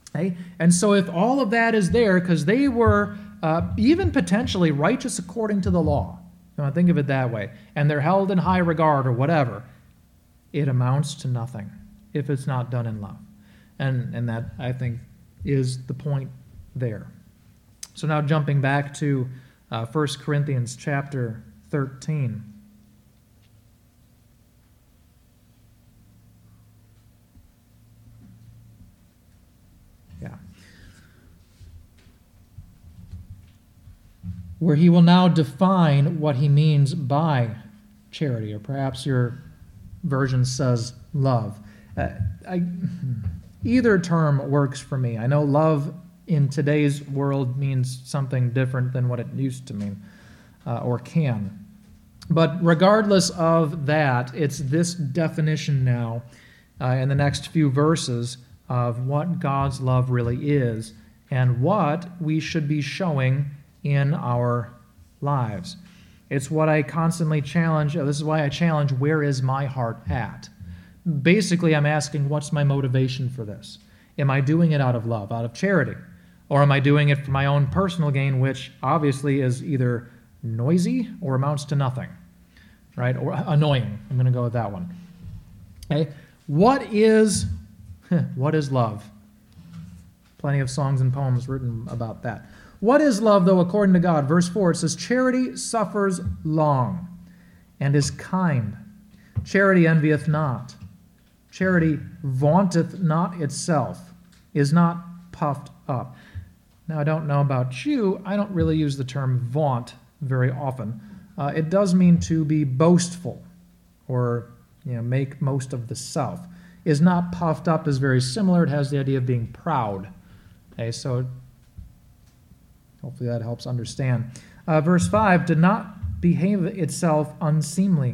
Okay? And so if all of that is there, because they were uh, even potentially righteous according to the law, you want to think of it that way, and they're held in high regard or whatever, it amounts to nothing if it's not done in love. And, and that, I think, is the point there. So now jumping back to uh, First Corinthians chapter thirteen. Yeah. Where he will now define what he means by charity, or perhaps your version says love. Uh, I, either term works for me. I know love in today's world means something different than what it used to mean, uh, or can. But regardless of that, it's this definition now uh, in the next few verses of what God's love really is and what we should be showing in our lives. It's what I constantly challenge. This is why I challenge, where is my heart at? Basically, I'm asking, what's my motivation for this? Am I doing it out of love, out of charity? Or am I doing it for my own personal gain, which obviously is either noisy or amounts to nothing, right? Or annoying. I'm going to go with that one. Okay. What is, what is love? Plenty of songs and poems written about that. What is love, though, according to God? Verse four, it says, charity suffers long and is kind. Charity envieth not. Charity vaunteth not itself, is not puffed up. Now, I don't know about you. I don't really use the term vaunt very often. Uh, it does mean to be boastful or, you know, make most of the self. Is not puffed up is very similar. It has the idea of being proud. Okay, so hopefully that helps understand. Uh, verse five, did not behave itself unseemly.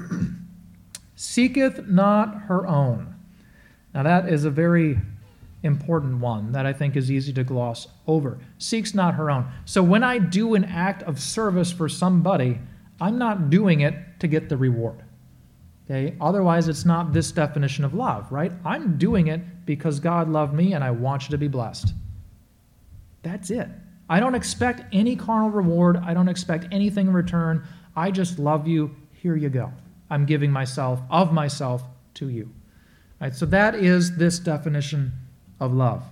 Seeketh not her own. Now that is a very important one that I think is easy to gloss over. Seeks not her own. So when I do an act of service for somebody, I'm not doing it to get the reward. Okay? Otherwise, it's not this definition of love, right? I'm doing it because God loved me and I want you to be blessed. That's it. I don't expect any carnal reward. I don't expect anything in return. I just love you. Here you go. I'm giving myself, of myself, to you. All right, so that is this definition of love.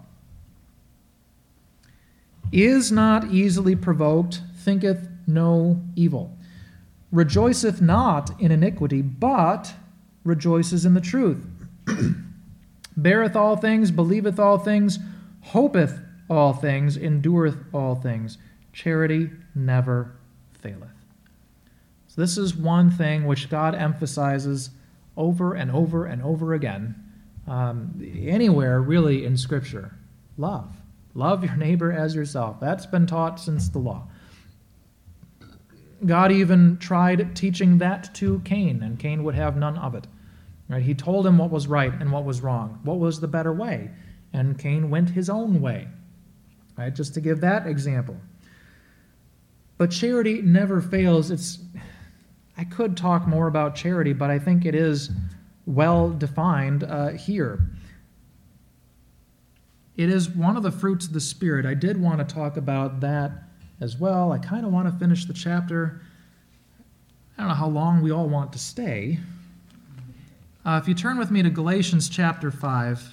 Is not easily provoked, thinketh no evil. Rejoiceth not in iniquity, but rejoices in the truth. Beareth all things, believeth all things, hopeth all things, endureth all things. Charity never faileth. So this is one thing which God emphasizes over and over and over again, um, anywhere really in Scripture. Love. Love your neighbor as yourself. That's been taught since the law. God even tried teaching that to Cain, and Cain would have none of it. Right? He told him what was right and what was wrong, what was the better way, and Cain went his own way. Right? Just to give that example. But charity never fails. It's I could talk more about charity, but I think it is well defined uh, here. It is one of the fruits of the Spirit. I did want to talk about that as well. I kind of want to finish the chapter. I don't know how long we all want to stay. Uh, if you turn with me to Galatians chapter five.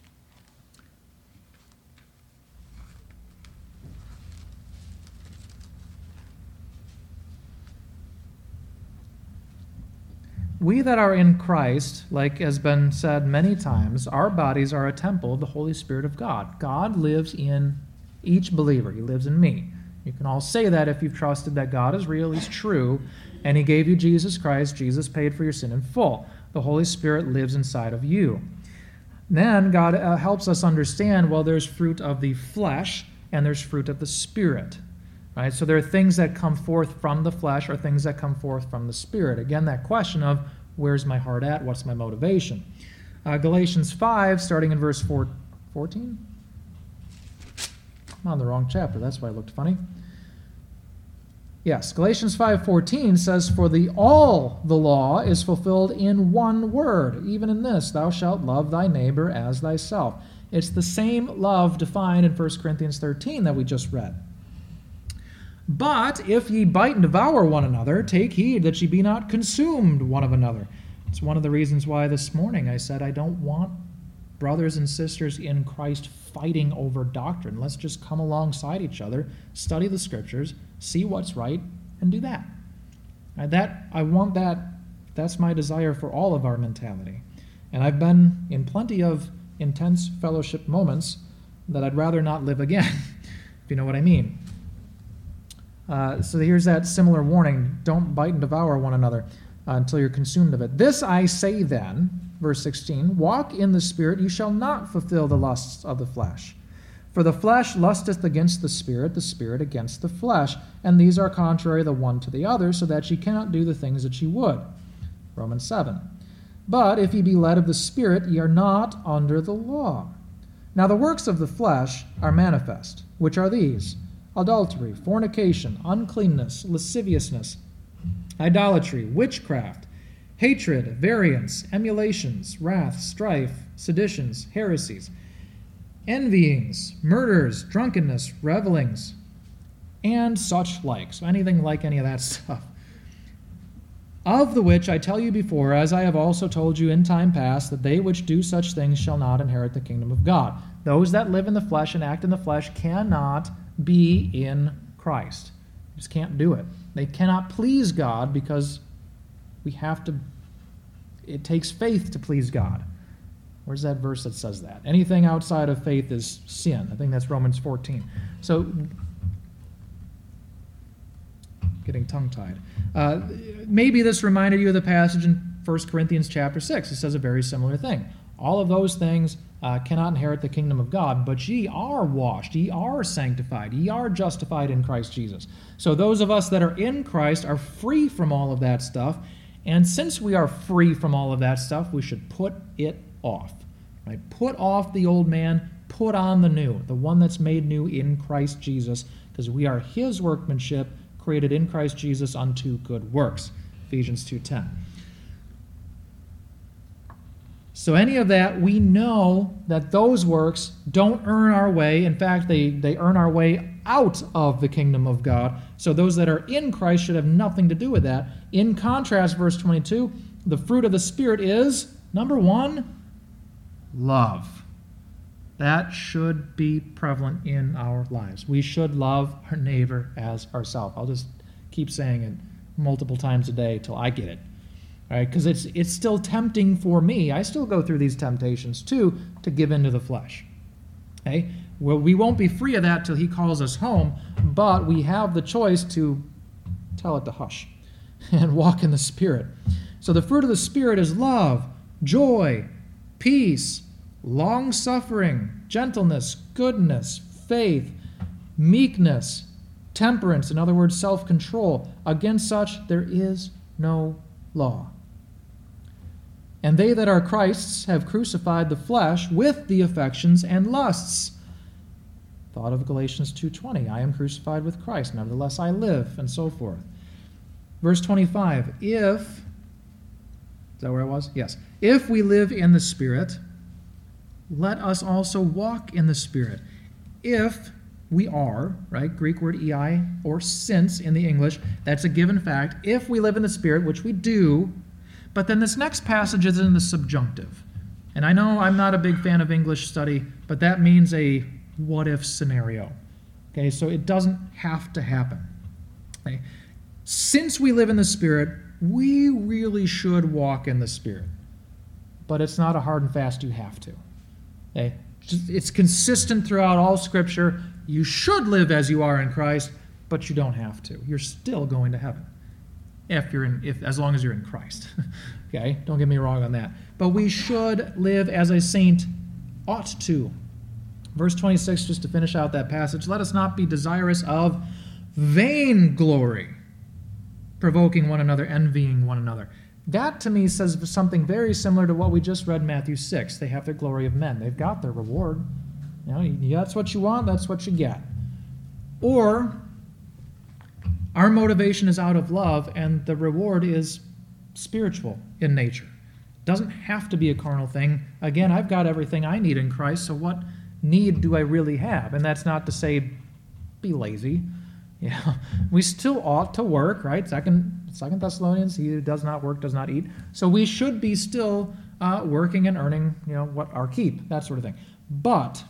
We that are in Christ, like has been said many times, our bodies are a temple of the Holy Spirit of God. God lives in each believer. He lives in me. You can all say that if you've trusted that God is real, He's true, and He gave you Jesus Christ. Jesus paid for your sin in full. The Holy Spirit lives inside of you. Then God uh, helps us understand, well, there's fruit of the flesh and there's fruit of the Spirit. Right? So there are things that come forth from the flesh or things that come forth from the Spirit. Again, that question of where's my heart at? What's my motivation? Uh, Galatians five, starting in verse fourteen. I'm on the wrong chapter. That's why it looked funny. Yes, Galatians five fourteen says, for the all the law is fulfilled in one word, even in this, thou shalt love thy neighbor as thyself. It's the same love defined in First Corinthians thirteen that we just read. But if ye bite and devour one another, take heed that ye be not consumed one of another. It's one of the reasons why this morning I said I don't want brothers and sisters in Christ fighting over doctrine. Let's just come alongside each other, study the Scriptures, see what's right, and do that. And that I want that. That's my desire for all of our mentality. And I've been in plenty of intense fellowship moments that I'd rather not live again, if you know what I mean. Uh, so here's that similar warning. Don't bite and devour one another uh, until you're consumed of it. This I say then, verse sixteen, walk in the Spirit, you shall not fulfill the lusts of the flesh. For the flesh lusteth against the Spirit, the Spirit against the flesh, and these are contrary the one to the other, so that ye cannot do the things that ye would. Romans seven. But if ye be led of the Spirit, ye are not under the law. Now the works of the flesh are manifest, which are these: adultery, fornication, uncleanness, lasciviousness, idolatry, witchcraft, hatred, variance, emulations, wrath, strife, seditions, heresies, envyings, murders, drunkenness, revelings, and such like. So anything like any of that stuff. Of the which I tell you before, as I have also told you in time past, that they which do such things shall not inherit the kingdom of God. Those that live in the flesh and act in the flesh cannot be in Christ. You just can't do it. They cannot please God because we have to, it takes faith to please God. Where's that verse that says that? Anything outside of faith is sin. I think that's Romans fourteen. So, getting tongue-tied. Uh, maybe this reminded you of the passage in First Corinthians chapter six. It says a very similar thing. All of those things uh, cannot inherit the kingdom of God, but ye are washed, ye are sanctified, ye are justified in Christ Jesus. So those of us that are in Christ are free from all of that stuff, and since we are free from all of that stuff, we should put it off. Right? Put off the old man, put on the new, the one that's made new in Christ Jesus, because we are his workmanship, created in Christ Jesus unto good works. Ephesians two ten. So any of that, we know that those works don't earn our way. In fact, they, they earn our way out of the kingdom of God. So those that are in Christ should have nothing to do with that. In contrast, verse twenty-two, the fruit of the Spirit is, number one, love. That should be prevalent in our lives. We should love our neighbor as ourselves. I'll just keep saying it multiple times a day till I get it. All right, because it's it's still tempting for me. I still go through these temptations too to give into the flesh. Okay? Well, we won't be free of that till he calls us home, but we have the choice to tell it to hush and walk in the Spirit. So the fruit of the Spirit is love, joy, peace, long-suffering, gentleness, goodness, faith, meekness, temperance, in other words, self-control. Against such there is no law. And they that are Christ's have crucified the flesh with the affections and lusts. Thought of Galatians two twenty, I am crucified with Christ, nevertheless I live, and so forth. Verse twenty-five, if, is that where I was? Yes. If we live in the Spirit, let us also walk in the Spirit. If we are, right, Greek word ei, or since in the English, that's a given fact. If we live in the Spirit, which we do, but then this next passage is in the subjunctive. And I know I'm not a big fan of English study, but that means a what-if scenario. Okay, so it doesn't have to happen. Okay? Since we live in the Spirit, we really should walk in the Spirit. But it's not a hard and fast you have to. Okay? It's consistent throughout all Scripture. You should live as you are in Christ, but you don't have to. You're still going to heaven, if you're in, if as long as you're in Christ. Okay, don't get me wrong on that. But we should live as a saint ought to. Verse twenty-six, just to finish out that passage, let us not be desirous of vainglory, provoking one another, envying one another. That, to me, says something very similar to what we just read in Matthew six. They have the glory of men. They've got their reward. You know, that's what you want, that's what you get. Or our motivation is out of love, and the reward is spiritual in nature. Doesn't have to be a carnal thing. Again, I've got everything I need in Christ, so what need do I really have? And that's not to say be lazy. You know, we still ought to work, right? Second, Second Thessalonians, he who does not work does not eat. So we should be still uh, working and earning, you know, what our keep, that sort of thing. But,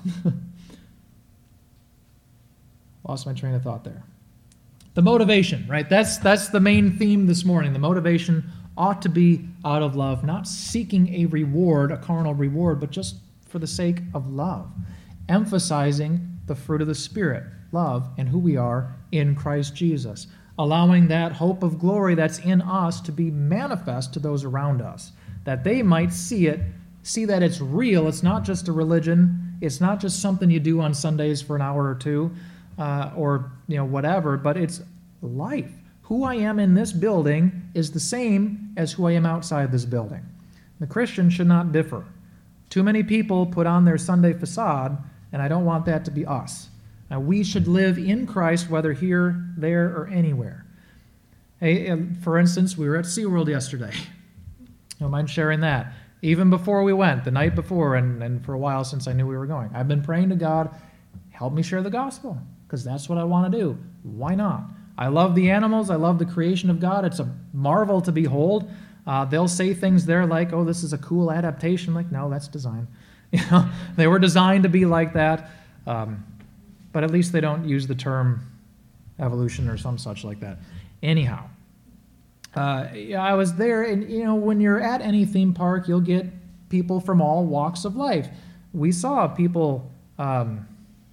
lost my train of thought there. The motivation, right? That's that's the main theme this morning. The motivation ought to be out of love, not seeking a reward, a carnal reward, but just for the sake of love, emphasizing the fruit of the Spirit, love, and who we are in Christ Jesus, allowing that hope of glory that's in us to be manifest to those around us, that they might see it, see that it's real. It's not just a religion. It's not just something you do on Sundays for an hour or two, uh, or you know whatever, but it's life. Who I am in this building is the same as who I am outside this building. The Christian should not differ. Too many people put on their Sunday facade, and I don't want that to be us. Now, we should live in Christ, whether here, there, or anywhere. Hey, for instance, we were at SeaWorld yesterday. Don't mind sharing that. Even before we went, the night before, and, and for a while since I knew we were going, I've been praying to God, help me share the gospel, because that's what I want to do. Why not? I love the animals. I love the creation of God. It's a marvel to behold. Uh, they'll say things there like, oh, this is a cool adaptation. Like, no, that's design. You know, they were designed to be like that. Um, but at least they don't use the term evolution or some such like that. Anyhow, uh, yeah, I was there, and you know, when you're at any theme park, you'll get people from all walks of life. We saw people um,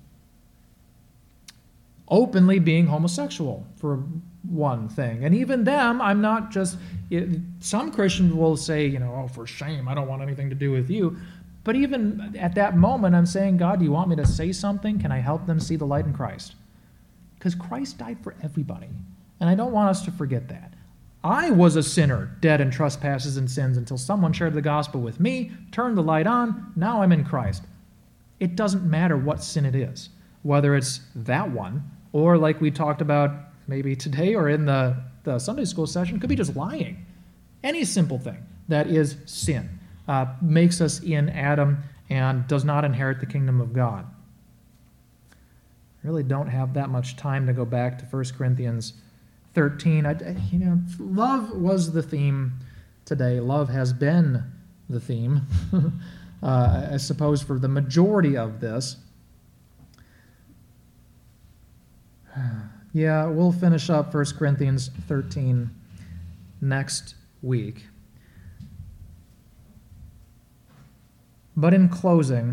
openly being homosexual, for one thing. And even them, I'm not just, it, some Christians will say, you know, oh, for shame, I don't want anything to do with you. But even at that moment, I'm saying, God, do you want me to say something? Can I help them see the light in Christ? Because Christ died for everybody. And I don't want us to forget that. I was a sinner, dead in trespasses and sins, until someone shared the gospel with me, turned the light on, now I'm in Christ. It doesn't matter what sin it is, whether it's that one, or like we talked about maybe today or in the, the Sunday school session, it could be just lying. Any simple thing that is sin uh, makes us in Adam and does not inherit the kingdom of God. I really don't have that much time to go back to First Corinthians thirteen. I, you know, love was the theme today. Love has been the theme, uh, I suppose, for the majority of this. Yeah, we'll finish up First Corinthians thirteen next week. But in closing,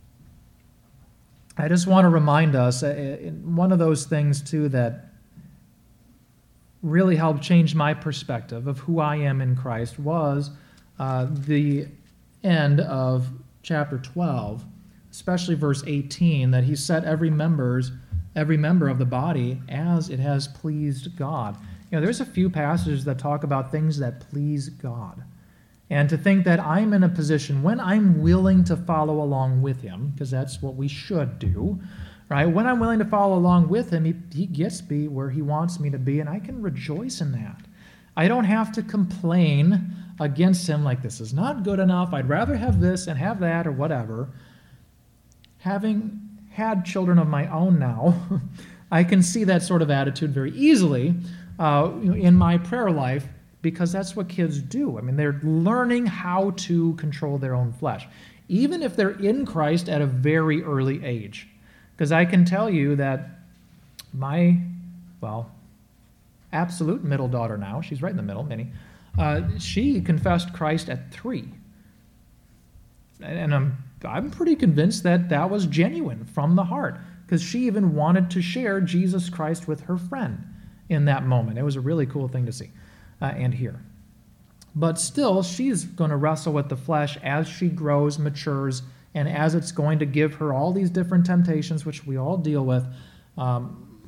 I just want to remind us, uh, one of those things, too, that really helped change my perspective of who I am in Christ was uh, the end of chapter twelve, especially verse eighteen, that he set every member's every member of the body as it has pleased God. You know, there's a few passages that talk about things that please God. And to think that I'm in a position when I'm willing to follow along with him, because that's what we should do, right? When I'm willing to follow along with him, he, he gets me where he wants me to be, and I can rejoice in that. I don't have to complain against him like, this is not good enough, I'd rather have this and have that or whatever. Having had children of my own now, I can see that sort of attitude very easily uh, in my prayer life, because that's what kids do. I mean, they're learning how to control their own flesh, even if they're in Christ at a very early age. Because I can tell you that my, well, absolute middle daughter now, she's right in the middle, Minnie, uh, she confessed Christ at three. And I'm I'm pretty convinced that that was genuine from the heart, because she even wanted to share Jesus Christ with her friend in that moment. It was a really cool thing to see uh, and hear. But still, she's going to wrestle with the flesh as she grows, matures, and as it's going to give her all these different temptations, which we all deal with. Um,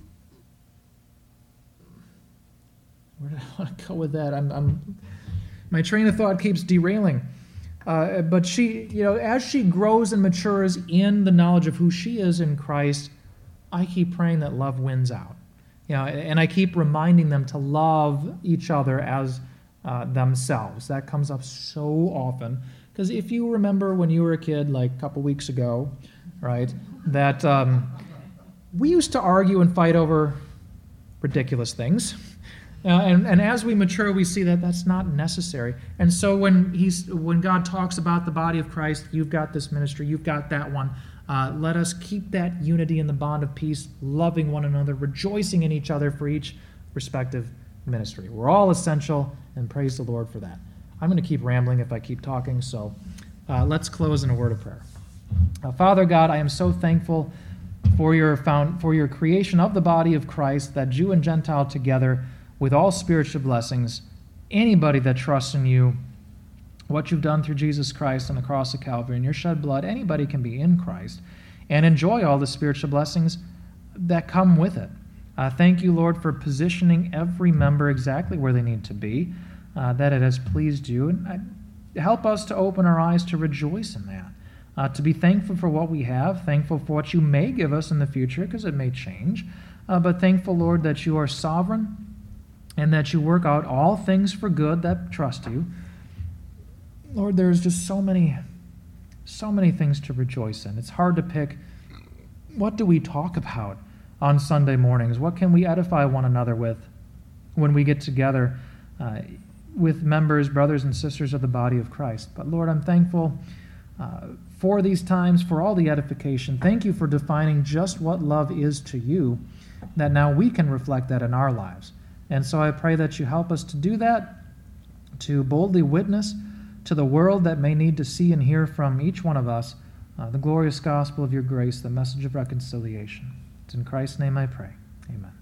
where did I want to go with that? I'm, I'm, my train of thought keeps derailing. Uh, but she, you know, as she grows and matures in the knowledge of who she is in Christ, I keep praying that love wins out. You know, and I keep reminding them to love each other as uh, themselves. That comes up so often. Because if you remember when you were a kid, like a couple weeks ago, right, that um, we used to argue and fight over ridiculous things. Uh, and, and as we mature, we see that that's not necessary. And so when he's when God talks about the body of Christ, you've got this ministry, you've got that one, uh, let us keep that unity in the bond of peace, loving one another, rejoicing in each other for each respective ministry. We're all essential, and praise the Lord for that. I'm going to keep rambling if I keep talking, so uh, let's close in a word of prayer. Uh, Father God, I am so thankful for your found, for your creation of the body of Christ, that Jew and Gentile together, with all spiritual blessings. Anybody that trusts in you, what you've done through Jesus Christ on the cross of Calvary and your shed blood, anybody can be in Christ and enjoy all the spiritual blessings that come with it. Uh, thank you, Lord, for positioning every member exactly where they need to be, uh, that it has pleased you. And uh, help us to open our eyes to rejoice in that, uh, to be thankful for what we have, thankful for what you may give us in the future, because it may change, uh, but thankful, Lord, that you are sovereign, and that you work out all things for good that trust you. Lord, there's just so many, so many things to rejoice in. It's hard to pick, what do we talk about on Sunday mornings? What can we edify one another with when we get together uh, with members, brothers and sisters of the body of Christ? But Lord, I'm thankful uh, for these times, for all the edification. Thank you for defining just what love is to you, that now we can reflect that in our lives. And so I pray that you help us to do that, to boldly witness to the world that may need to see and hear from each one of us uh, the glorious gospel of your grace, the message of reconciliation. It's in Christ's name I pray. Amen.